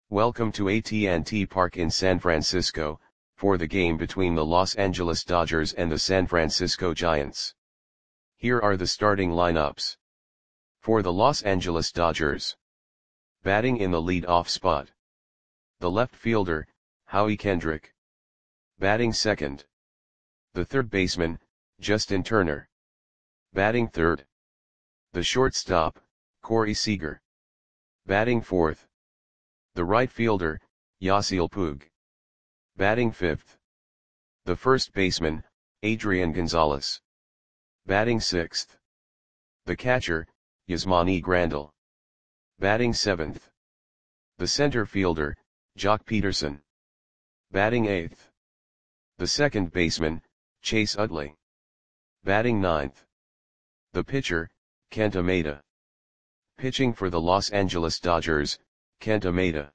Welcome to AT&T Park in San Francisco, for the game between the Los Angeles Dodgers and the San Francisco Giants. Here are the starting lineups. For the Los Angeles Dodgers. Batting in the lead-off spot. The left fielder, Howie Kendrick. Batting second. The third baseman, Justin Turner. Batting third. The shortstop, Corey Seager. Batting fourth. The right fielder, Yasiel Puig. Batting fifth. The first baseman, Adrian Gonzalez. Batting sixth. The catcher, Yasmani Grandal. Batting seventh. The center fielder, Joc Pederson. Batting eighth. The second baseman, Chase Utley. Batting ninth. The pitcher, Kenta Maeda. Pitching for the Los Angeles Dodgers, Kenta Maeda.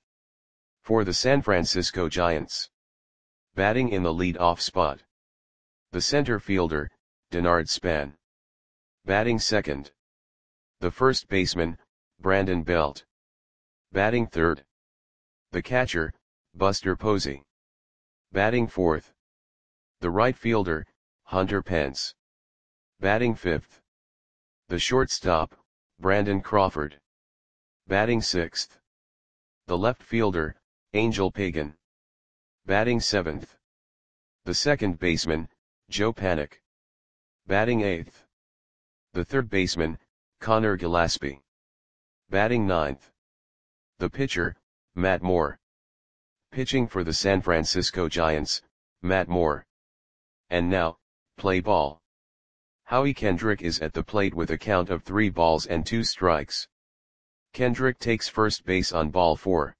For the San Francisco Giants. Batting in the lead-off spot. The center fielder, Denard Span. Batting second. The first baseman, Brandon Belt. Batting third. The catcher, Buster Posey. Batting fourth. The right fielder, Hunter Pence. Batting fifth. The shortstop, Brandon Crawford. Batting sixth. The left fielder, Angel Pagan. Batting seventh. The second baseman, Joe Panik. Batting eighth. The third baseman, Connor Gillespie. Batting ninth. The pitcher, Matt Moore. Pitching for the San Francisco Giants, Matt Moore. And now, play ball. Howie Kendrick is at the plate with a count of 3 balls and 2 strikes. Kendrick takes first base on ball 4.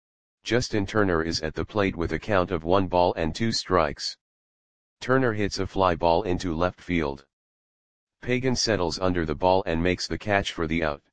Justin Turner is at the plate with a count of 1 ball and 2 strikes. Turner hits a fly ball into left field. Pagan settles under the ball and makes the catch for the out.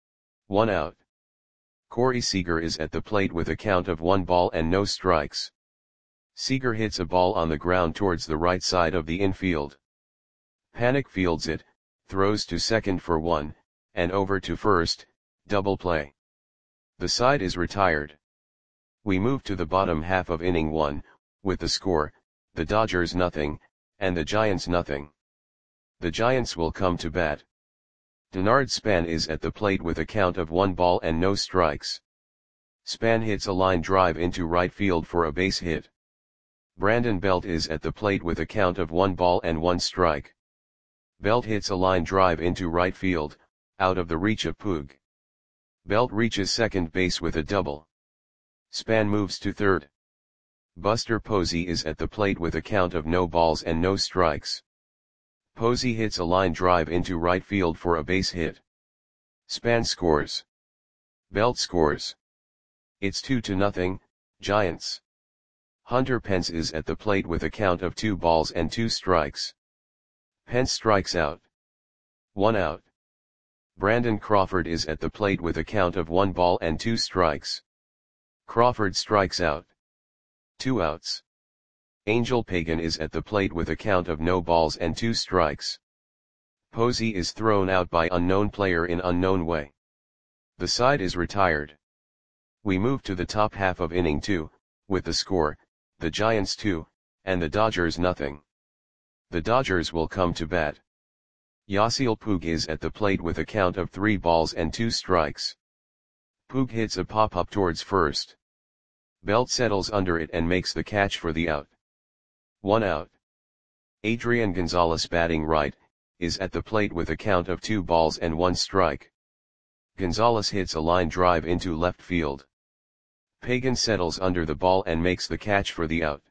1 out. Corey Seager is at the plate with a count of 1 ball and no strikes. Seager hits a ball on the ground towards the right side of the infield. Panik fields it, throws to second for 1, and over to first, double play. The side is retired. We move to the bottom half of inning 1, with the score, the Dodgers nothing, and the Giants nothing. The Giants will come to bat. Denard Span is at the plate with a count of 1 ball and no strikes. Span hits a line drive into right field for a base hit. Brandon Belt is at the plate with a count of 1 ball and 1 strike. Belt hits a line drive into right field, out of the reach of Puig. Belt reaches second base with a double. Span moves to third. Buster Posey is at the plate with a count of no balls and no strikes. Posey hits a line drive into right field for a base hit. Span scores. Belt scores. It's 2-0, Giants. Hunter Pence is at the plate with a count of 2 balls and 2 strikes. Pence strikes out. 1 out. Brandon Crawford is at the plate with a count of 1 ball and 2 strikes. Crawford strikes out. 2 outs. Angel Pagan is at the plate with a count of no balls and 2 strikes. Posey is thrown out by unknown player in unknown way. The side is retired. We move to the top half of inning 2, with the score, the Giants 2, and the Dodgers nothing. The Dodgers will come to bat. Yasiel Puig is at the plate with a count of 3 balls and 2 strikes. Puig hits a pop-up towards first. Belt settles under it and makes the catch for the out. 1 out. Adrian Gonzalez batting right, is at the plate with a count of 2 balls and 1 strike. Gonzalez hits a line drive into left field. Pagan settles under the ball and makes the catch for the out.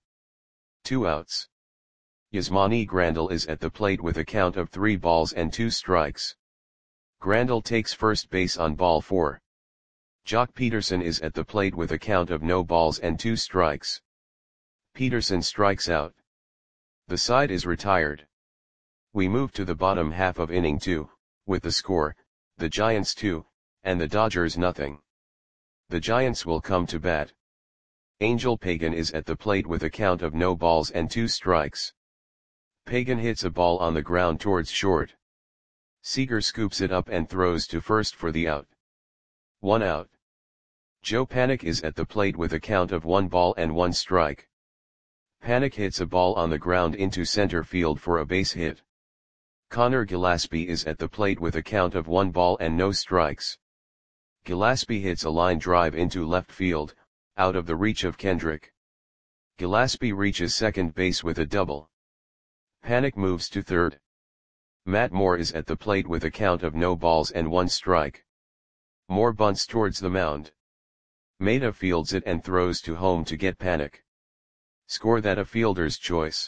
2 outs. Yasmani Grandal is at the plate with a count of 3 balls and 2 strikes. Grandal takes first base on ball 4. Joc Pederson is at the plate with a count of no balls and 2 strikes. Pederson strikes out. The side is retired. We move to the bottom half of inning 2, with the score, the Giants 2, and the Dodgers nothing. The Giants will come to bat. Angel Pagan is at the plate with a count of no balls and 2 strikes. Pagan hits a ball on the ground towards short. Seager scoops it up and throws to first for the out. 1 out. Joe Panik is at the plate with a count of 1 ball and 1 strike. Panik hits a ball on the ground into center field for a base hit. Connor Gillaspie is at the plate with a count of 1 ball and no strikes. Gillaspie hits a line drive into left field, out of the reach of Kendrick. Gillaspie reaches second base with a double. Panik moves to third. Matt Moore is at the plate with a count of no balls and 1 strike. Moore bunts towards the mound. Maeda fields it and throws to home to get Panik. Score that a fielder's choice.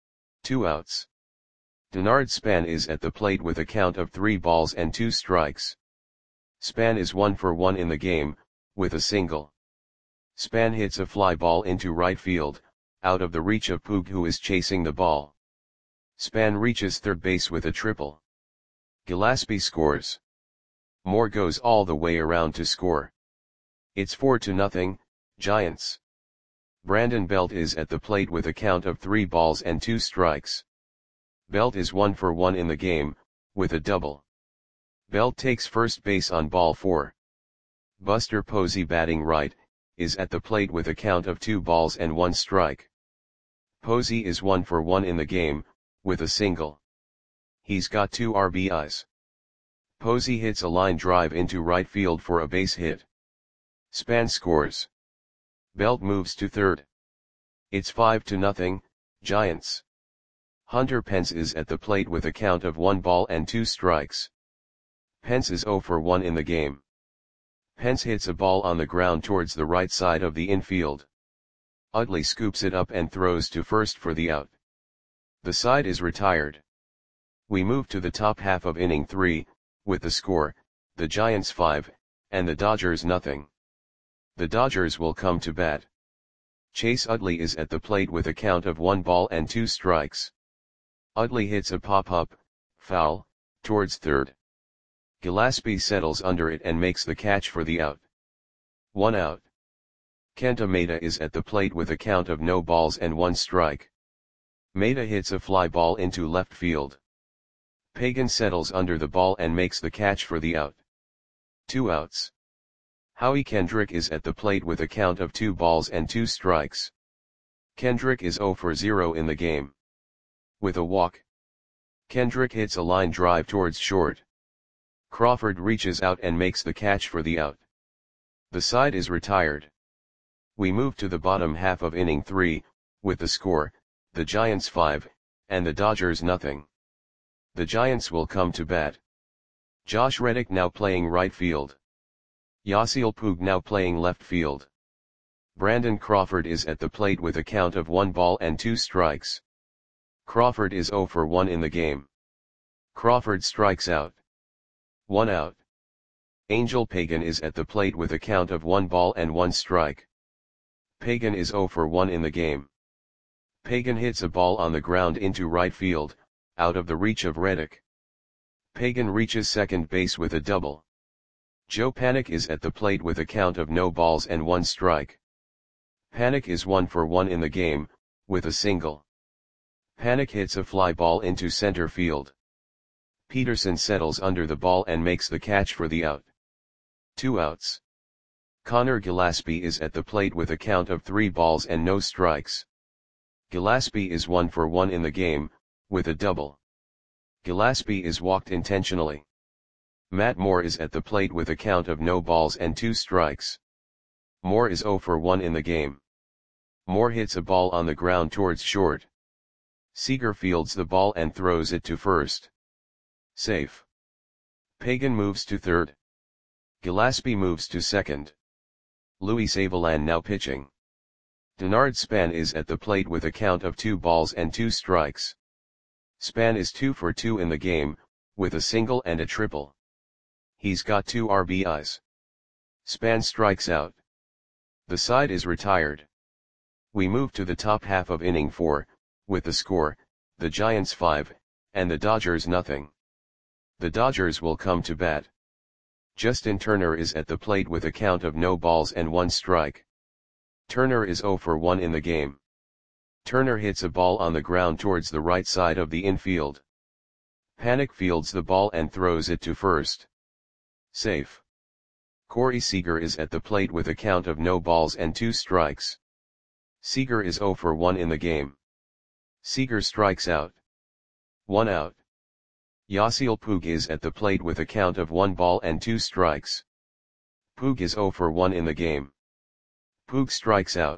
2 outs. Denard Span is at the plate with a count of 3 balls and 2 strikes. Span is 1 for 1 in the game, with a single. Span hits a fly ball into right field, out of the reach of Puig, who is chasing the ball. Span reaches third base with a triple. Gillaspie scores. Moore goes all the way around to score. It's 4-0, Giants. Brandon Belt is at the plate with a count of 3 balls and 2 strikes. Belt is 1 for 1 in the game, with a double. Belt takes first base on ball 4. Buster Posey, batting right, is at the plate with a count of 2 balls and 1 strike. Posey is 1 for 1 in the game, with a single. He's got 2 RBIs. Posey hits a line drive into right field for a base hit. Span scores. Belt moves to third. It's 5-0, Giants. Hunter Pence is at the plate with a count of 1 ball and 2 strikes. Pence is 0 for 1 in the game. Pence hits a ball on the ground towards the right side of the infield. Utley scoops it up and throws to first for the out. The side is retired. We move to the top half of inning 3, with the score, the Giants 5, and the Dodgers 0. The Dodgers will come to bat. Chase Utley is at the plate with a count of 1 ball and 2 strikes. Utley hits a pop-up, foul, towards third. Gillaspie settles under it and makes the catch for the out. 1 out. Kenta Maeda is at the plate with a count of no balls and 1 strike. Maeda hits a fly ball into left field. Pagan settles under the ball and makes the catch for the out. 2 outs. Howie Kendrick is at the plate with a count of 2 balls and 2 strikes. Kendrick is 0 for 0 in the game. With a walk. Kendrick hits a line drive towards short. Crawford reaches out and makes the catch for the out. The side is retired. We move to the bottom half of inning 3, with the score, the Giants 5, and the Dodgers 0. The Giants will come to bat. Josh Reddick now playing right field. Yasiel Puig now playing left field. Brandon Crawford is at the plate with a count of 1 ball and 2 strikes. Crawford is 0 for 1 in the game. Crawford strikes out. 1 out. Angel Pagan is at the plate with a count of 1 ball and 1 strike. Pagan is 0 for 1 in the game. Pagan hits a ball on the ground into right field, out of the reach of Reddick. Pagan reaches second base with a double. Joe Panik is at the plate with a count of no balls and 1 strike. Panik is 1 for 1 in the game, with a single. Panik hits a fly ball into center field. Peterson settles under the ball and makes the catch for the out. 2 outs. Connor Gillaspie is at the plate with a count of 3 balls and no strikes. Gillaspie is 1 for 1 in the game, with a double. Gillaspie is walked intentionally. Matt Moore is at the plate with a count of no balls and 2 strikes. Moore is 0 for 1 in the game. Moore hits a ball on the ground towards short. Seager fields the ball and throws it to first. Safe. Pagan moves to third. Gillaspie moves to second. Luis Avilan now pitching. Denard Span is at the plate with a count of 2 balls and 2 strikes. Span is 2 for 2 in the game, with a single and a triple. He's got 2 RBIs. Span strikes out. The side is retired. We move to the top half of inning 4, with the score, the Giants 5, and the Dodgers 0. The Dodgers will come to bat. Justin Turner is at the plate with a count of no balls and 1 strike. Turner is 0 for 1 in the game. Turner hits a ball on the ground towards the right side of the infield. Panik fields the ball and throws it to first. Safe. Corey Seager is at the plate with a count of no balls and 2 strikes. Seager is 0 for 1 in the game. Seager strikes out. 1 out. Yasiel Puig is at the plate with a count of 1 ball and 2 strikes. Puig is 0 for 1 in the game. Puig strikes out.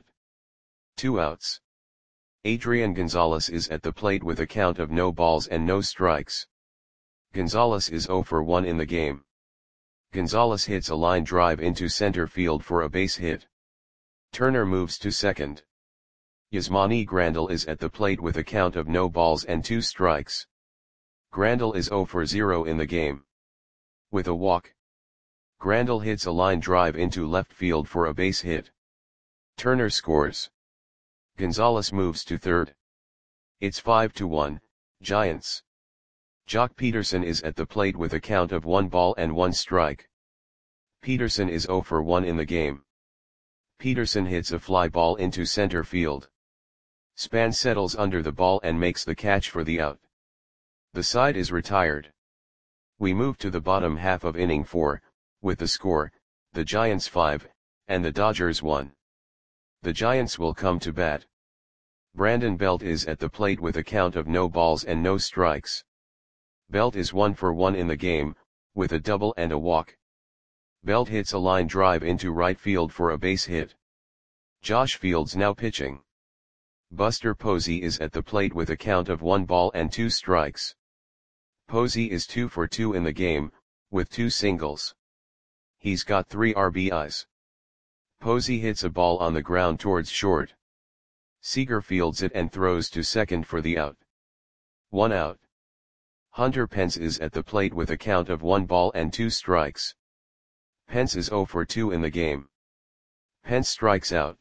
2 outs. Adrian Gonzalez is at the plate with a count of no balls and no strikes. Gonzalez is 0 for 1 in the game. Gonzalez hits a line drive into center field for a base hit. Turner moves to second. Yasmani Grandal is at the plate with a count of no balls and 2 strikes. Grandal is 0 for 0 in the game. With a walk, Grandal hits a line drive into left field for a base hit. Turner scores. Gonzalez moves to third. It's 5-1, Giants. Jock Peterson is at the plate with a count of 1 ball and 1 strike. Peterson is 0 for 1 in the game. Peterson hits a fly ball into center field. Span settles under the ball and makes the catch for the out. The side is retired. We move to the bottom half of inning 4, with the score, the Giants 5, and the Dodgers 1. The Giants will come to bat. Brandon Belt is at the plate with a count of no balls and no strikes. Belt is 1 for 1 in the game, with a double and a walk. Belt hits a line drive into right field for a base hit. Josh Fields now pitching. Buster Posey is at the plate with a count of 1 ball and 2 strikes. Posey is 2 for 2 in the game, with 2 singles. He's got 3 RBIs. Posey hits a ball on the ground towards short. Seager fields it and throws to second for the out. 1 out. Hunter Pence is at the plate with a count of 1 ball and 2 strikes. Pence is 0 for 2 in the game. Pence strikes out.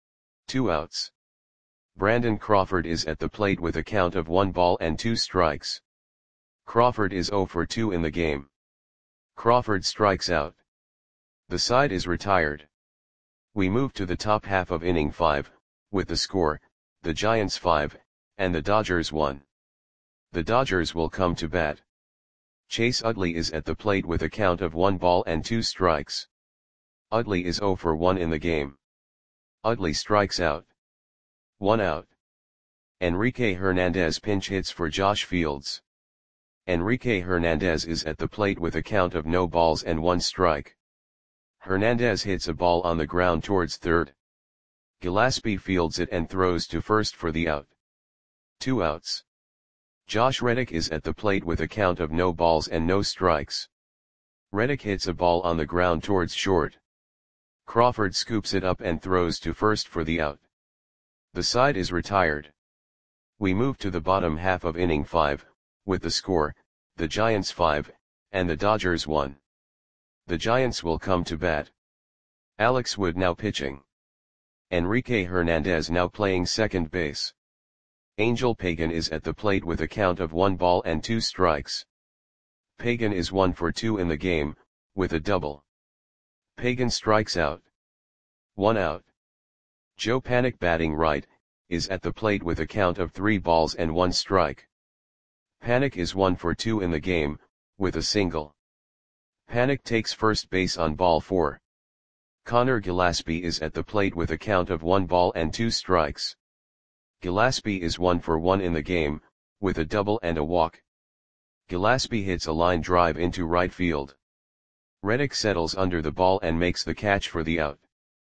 2 outs. Brandon Crawford is at the plate with a count of 1 ball and 2 strikes. Crawford is 0 for 2 in the game. Crawford strikes out. The side is retired. We move to the top half of inning 5, with the score, the Giants 5, and the Dodgers 1. The Dodgers will come to bat. Chase Utley is at the plate with a count of 1 ball and 2 strikes. Utley is 0 for 1 in the game. Utley strikes out. 1 out. Enrique Hernandez pinch hits for Josh Fields. Enrique Hernandez is at the plate with a count of no balls and 1 strike. Hernandez hits a ball on the ground towards third. Gillespie fields it and throws to first for the out. 2 outs. Josh Reddick is at the plate with a count of no balls and no strikes. Reddick hits a ball on the ground towards short. Crawford scoops it up and throws to first for the out. The side is retired. We move to the bottom half of inning 5, with the score, the Giants 5, and the Dodgers 1. The Giants will come to bat. Alex Wood now pitching. Enrique Hernandez now playing second base. Angel Pagan is at the plate with a count of 1 ball and 2 strikes. Pagan is 1 for 2 in the game, with a double. Pagan strikes out. 1 out. Joe Panik batting right, is at the plate with a count of 3 balls and 1 strike. Panik is 1 for 2 in the game, with a single. Panik takes first base on ball 4. Connor Gillespie is at the plate with a count of 1 ball and 2 strikes. Gillespie is 1 for 1 in the game, with a double and a walk. Gillespie hits a line drive into right field. Reddick settles under the ball and makes the catch for the out.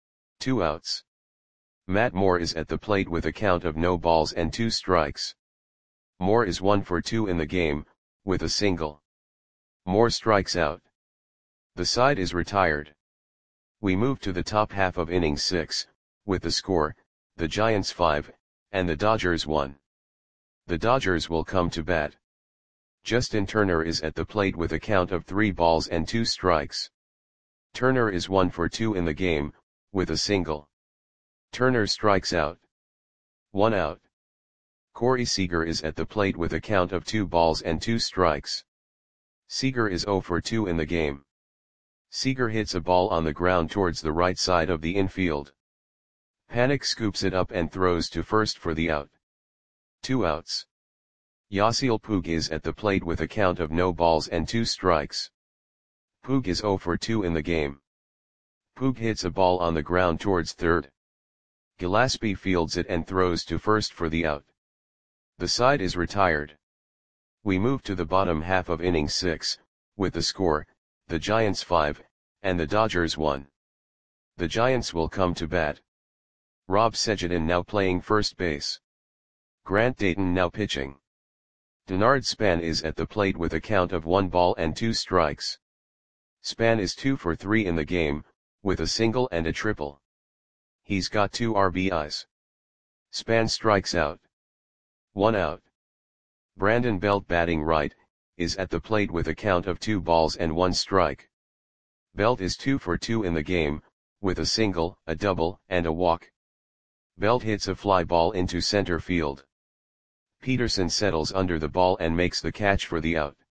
2 outs. Matt Moore is at the plate with a count of no balls and 2 strikes. Moore is 1 for 2 in the game, with a single. Moore strikes out. The side is retired. We move to the top half of inning 6, with the score, the Giants 5, and the Dodgers 1. The Dodgers will come to bat. Justin Turner is at the plate with a count of 3 balls and 2 strikes. Turner is 1 for 2 in the game, with a single. Turner strikes out. 1 out. Corey Seager is at the plate with a count of 2 balls and 2 strikes. Seager is 0 for 2 in the game. Seager hits a ball on the ground towards the right side of the infield. Panik scoops it up and throws to first for the out. 2 outs. Yasiel Puig is at the plate with a count of no balls and 2 strikes. Puig is 0 for 2 in the game. Puig hits a ball on the ground towards third. Gillespie fields it and throws to first for the out. The side is retired. We move to the bottom half of inning 6, with the score, the Giants 5, and the Dodgers 1. The Giants will come to bat. Rob Sejadin now playing first base. Grant Dayton now pitching. Denard Span is at the plate with a count of 1 ball and 2 strikes. Span is 2 for 3 in the game, with a single and a triple. He's got 2 RBIs. Span strikes out. 1 out. Brandon Belt batting right, is at the plate with a count of 2 balls and 1 strike. Belt is 2 for 2 in the game, with a single, a double, and a walk. Belt hits a fly ball into center field. Peterson settles under the ball and makes the catch for the out.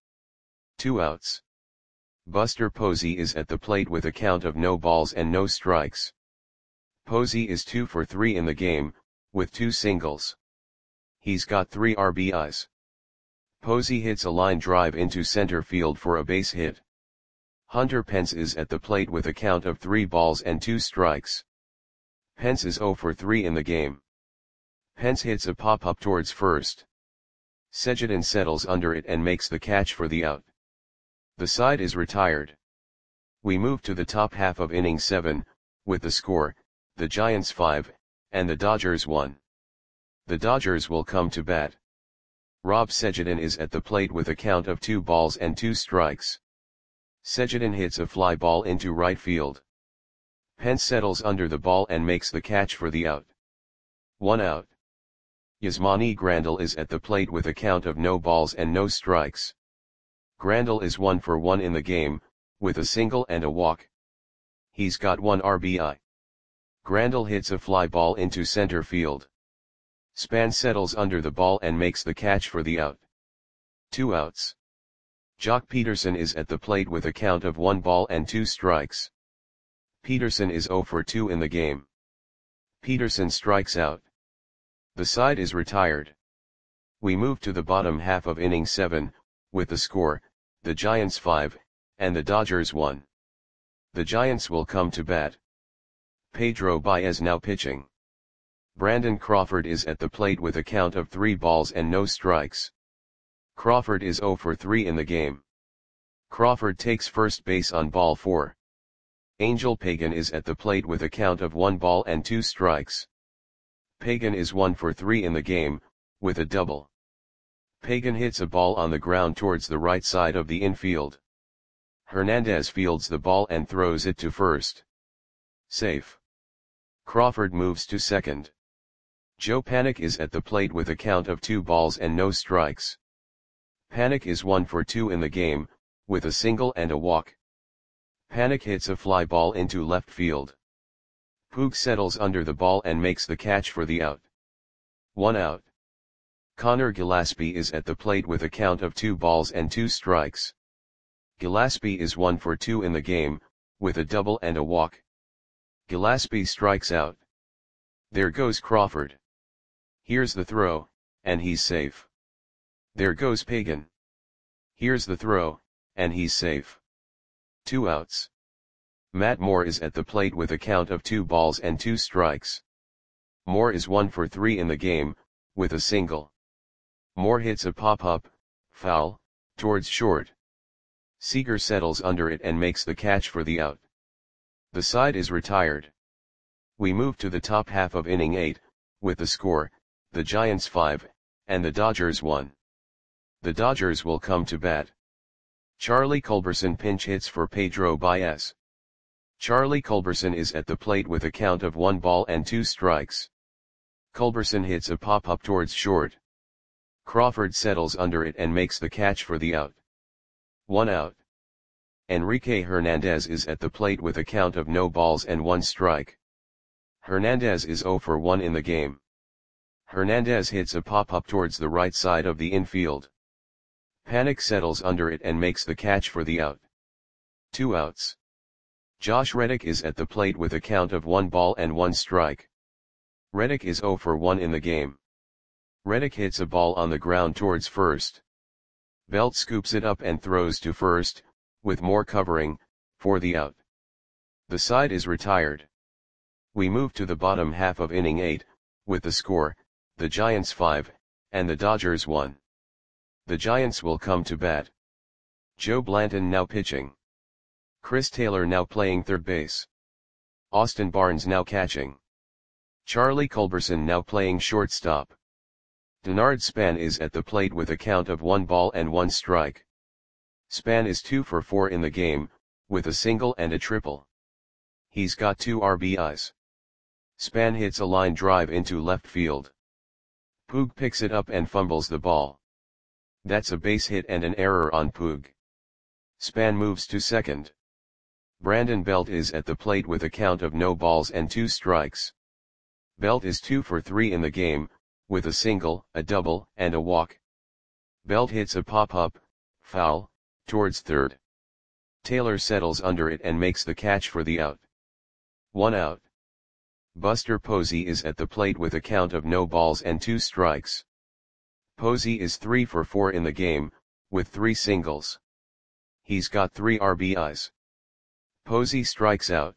2 outs. Buster Posey is at the plate with a count of no balls and no strikes. Posey is 2 for 3 in the game, with 2 singles. He's got 3 RBIs. Posey hits a line drive into center field for a base hit. Hunter Pence is at the plate with a count of 3 balls and 2 strikes. Pence is 0 for 3 in the game. Pence hits a pop-up towards first. Sejadin settles under it and makes the catch for the out. The side is retired. We move to the top half of inning 7, with the score, the Giants 5, and the Dodgers 1. The Dodgers will come to bat. Rob Sejadin is at the plate with a count of 2 balls and 2 strikes. Sejadin hits a fly ball into right field. Pence settles under the ball and makes the catch for the out. 1 out. Yasmani Grandal is at the plate with a count of no balls and no strikes. Grandal is 1 for 1 in the game, with a single and a walk. He's got 1 RBI. Grandal hits a fly ball into center field. Span settles under the ball and makes the catch for the out. 2 outs. Jock Peterson is at the plate with a count of 1 ball and 2 strikes. Peterson is 0 for 2 in the game. Peterson strikes out. The side is retired. We move to the bottom half of inning 7, with the score, the Giants 5, and the Dodgers 1. The Giants will come to bat. Pedro Baez now pitching. Brandon Crawford is at the plate with a count of 3 balls and no strikes. Crawford is 0 for 3 in the game. Crawford takes first base on ball 4. Angel Pagan is at the plate with a count of 1 ball and 2 strikes. Pagan is 1 for 3 in the game, with a double. Pagan hits a ball on the ground towards the right side of the infield. Hernandez fields the ball and throws it to first. Safe. Crawford moves to second. Joe Panik is at the plate with a count of 2 balls and no strikes. Panik is 1 for 2 in the game, with a single and a walk. Panik hits a fly ball into left field. Puig settles under the ball and makes the catch for the out. 1 out. Connor Gillespie is at the plate with a count of 2 balls and 2 strikes. Gillespie is 1 for 2 in the game, with a double and a walk. Gillespie strikes out. There goes Crawford. Here's the throw, and he's safe. There goes Pagan. Here's the throw, and he's safe. 2 outs. Matt Moore is at the plate with a count of 2 balls and 2 strikes. Moore is 1 for 3 in the game, with a single. Moore hits a pop-up, foul, towards short. Seager settles under it and makes the catch for the out. The side is retired. We move to the top half of inning 8, with the score, the Giants 5, and the Dodgers 1. The Dodgers will come to bat. Charlie Culberson pinch hits for Pedro Baez. Charlie Culberson is at the plate with a count of 1 ball and 2 strikes. Culberson hits a pop-up towards short. Crawford settles under it and makes the catch for the out. 1 out. Enrique Hernandez is at the plate with a count of no balls and 1 strike. Hernandez is 0 for 1 in the game. Hernandez hits a pop-up towards the right side of the infield. Panik settles under it and makes the catch for the out. 2 outs. Josh Reddick is at the plate with a count of 1 ball and 1 strike. Reddick is 0 for 1 in the game. Reddick hits a ball on the ground towards first. Belt scoops it up and throws to first, with Moore covering, for the out. The side is retired. We move to the bottom half of inning 8, with the score, the Giants 5, and the Dodgers 1. The Giants will come to bat. Joe Blanton now pitching. Chris Taylor now playing third base. Austin Barnes now catching. Charlie Culberson now playing shortstop. Denard Span is at the plate with a count of 1 ball and 1 strike. Span is 2 for 4 in the game, with a single and a triple. He's got 2 RBIs. Span hits a line drive into left field. Puig picks it up and fumbles the ball. That's a base hit and an error on Puig. Span moves to second. Brandon Belt is at the plate with a count of no balls and 2 strikes. Belt is 2 for 3 in the game, with a single, a double, and a walk. Belt hits a pop-up, foul, towards third. Taylor settles under it and makes the catch for the out. 1 out. Buster Posey is at the plate with a count of no balls and 2 strikes. Posey is 3 for 4 in the game, with 3 singles. He's got 3 RBIs. Posey strikes out.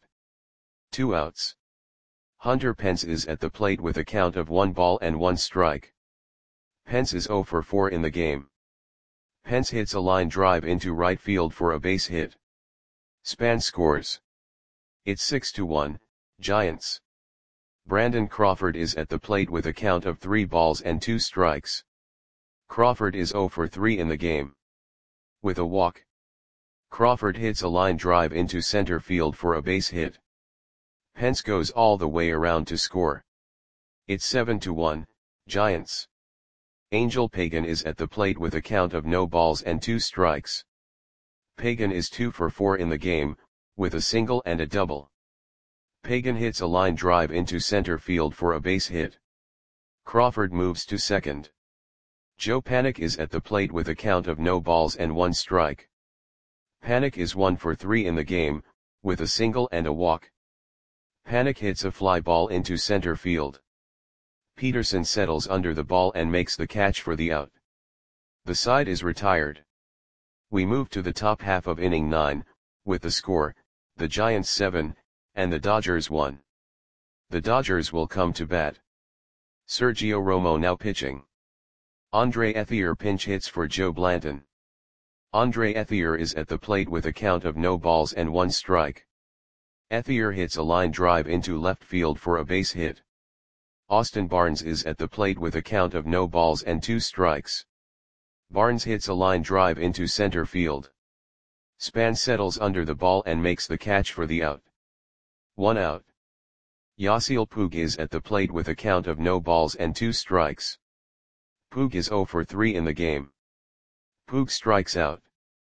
2 outs. Hunter Pence is at the plate with a count of 1 ball and 1 strike. Pence is 0 for 4 in the game. Pence hits a line drive into right field for a base hit. Span scores. It's 6-1, Giants. Brandon Crawford is at the plate with a count of 3 balls and 2 strikes. Crawford is 0 for 3 in the game. With a walk. Crawford hits a line drive into center field for a base hit. Pence goes all the way around to score. It's 7-1, Giants. Angel Pagan is at the plate with a count of no balls and 2 strikes. Pagan is 2 for 4 in the game, with a single and a double. Pagan hits a line drive into center field for a base hit. Crawford moves to second. Joe Panik is at the plate with a count of no balls and 1 strike. Panik is 1 for 3 in the game, with a single and a walk. Panik hits a fly ball into center field. Peterson settles under the ball and makes the catch for the out. The side is retired. We move to the top half of inning 9, with the score, the Giants 7, and the Dodgers 1. The Dodgers will come to bat. Sergio Romo now pitching. Andre Ethier pinch hits for Joe Blanton. Andre Ethier is at the plate with a count of no balls and 1 strike. Ethier hits a line drive into left field for a base hit. Austin Barnes is at the plate with a count of no balls and 2 strikes. Barnes hits a line drive into center field. Span settles under the ball and makes the catch for the out. 1 out. Yasiel Puig is at the plate with a count of no balls and 2 strikes. Puig is 0 for 3 in the game. Puig strikes out.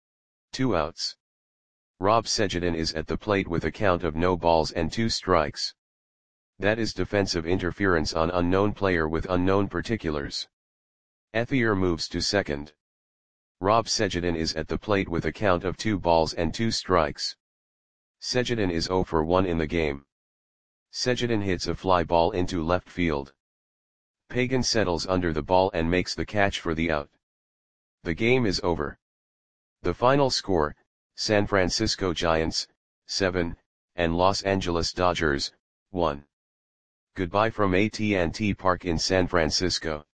2 outs. Rob Sejadin is at the plate with a count of no balls and 2 strikes. That is defensive interference on unknown player with unknown particulars. Ethier moves to second. Rob Sejadin is at the plate with a count of 2 balls and 2 strikes. Sejadin is 0 for 1 in the game. Sejadin hits a fly ball into left field. Pagan settles under the ball and makes the catch for the out. The game is over. The final score, San Francisco Giants, 7, and Los Angeles Dodgers, 1. Goodbye from AT&T Park in San Francisco.